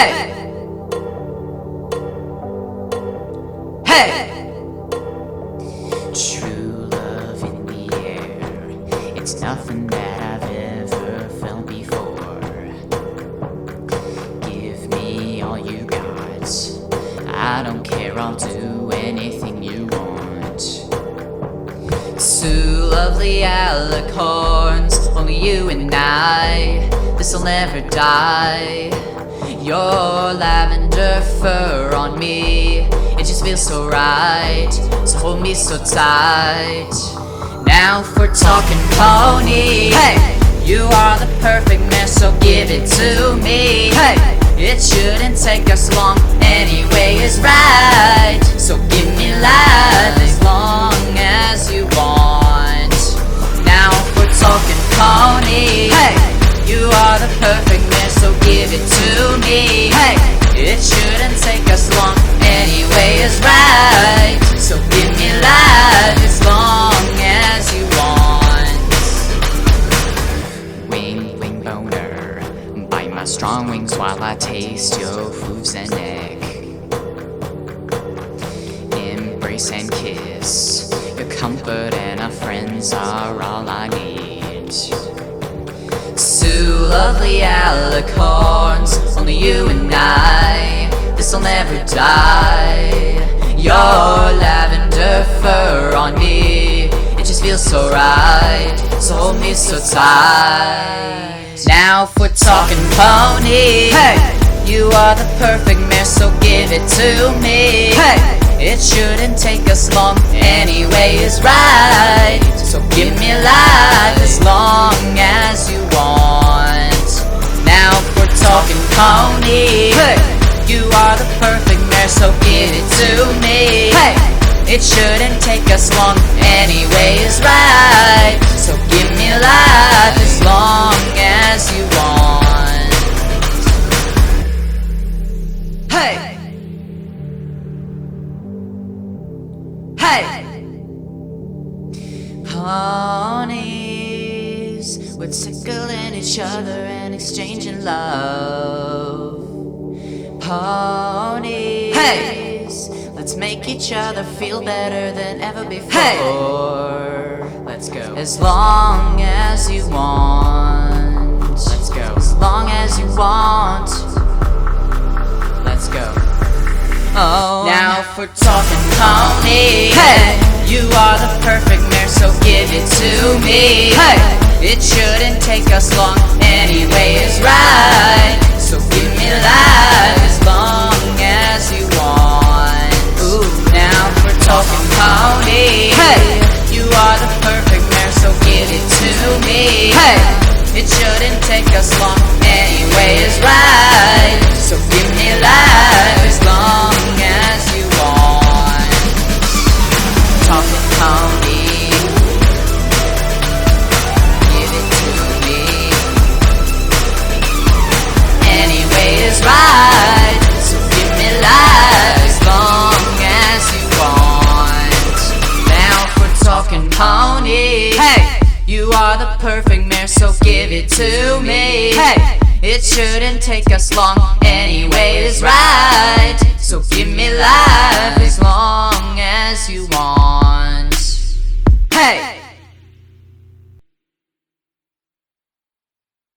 Hey! Hey! True love in the air, it's nothing that I've ever felt before. Give me all you got, I don't care, I'll do anything you want. Two lovely alicorns, only you and I, this'll never die. Your lavender fur on me, it just feels so right, so hold me so tight. Now if we're talking pony, hey! You are the perfect mess, so give it to me. Hey! It shouldn't take us long, anyway is right. So give me life as long as you want. Now if we're talking pony, hey! You are the perfect mess, so give it to me. Hey! It shouldn't take us long, anyway is right. So give me life as long as you want. Wing, wing boner, bite my strong wings while I taste your hooves and neck. Embrace and kiss, your comfort and our friends are all I need. Two lovely alicorns, only you and I, this'll never die. Your lavender fur on me, it just feels so right, so hold me so tight. Now if we're talking pony, hey! You are the perfect mare, so give it to me. Hey! It shouldn't take us long, anyway is right. So give me life as long as you want. Now if we're talking pony, hey! You are the perfect mare, so give it to me. Hey! It shouldn't take us long, anyway is right. So give me life as long as you want. Hey! Hey! Ponies, we're tickling each other and exchanging love. Ponies, hey! Let's make each other feel better than ever before. Hey! Let's go. As long as you want. Let's go. As long as you want. Let's go. Oh. Now if we're talking pony, hey! You are the perfect mare, so give it to me. Hey! It shouldn't take us long, anyway is right. So give me life as long as you want. Ooh. Now if we're talking pony, hey! You are the perfect mare, so give it to me. Hey! It shouldn't take us long, anyway is right. So give me life as long as you want. Talking pony, give it to me. Anyway is right. So give me life as long as you want. Now if we're talking pony, hey! You are the perfect mare, so give it to me. Hey! It shouldn't take us long, anyway is right. So give me life as long as you want. Hey!